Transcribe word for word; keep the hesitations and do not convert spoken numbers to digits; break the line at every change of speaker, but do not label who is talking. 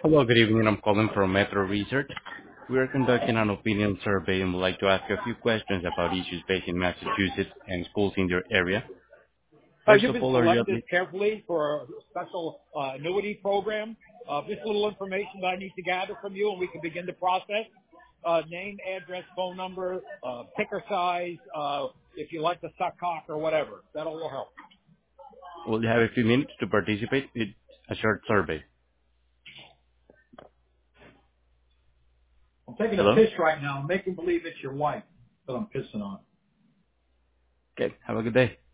Hello, good evening. I'm calling from Metro Research. We are conducting an opinion survey and would like to ask a few questions about issues facing Massachusetts and schools in your area.
Uh,
First
you've
of
been
all, are you
selected
admi-
carefully for a special uh, annuity program. Uh, this little information that I need to gather from you, and we can begin the process. Uh, name, address, phone number, uh, picker size, uh, if you like the suck cock or whatever. That'll all help.
will you have a few minutes to participate? It's a short survey.
I'm taking a
Hello?
piss right now. I'm making believe it's your wife that I'm pissing on.
Okay, have a good day.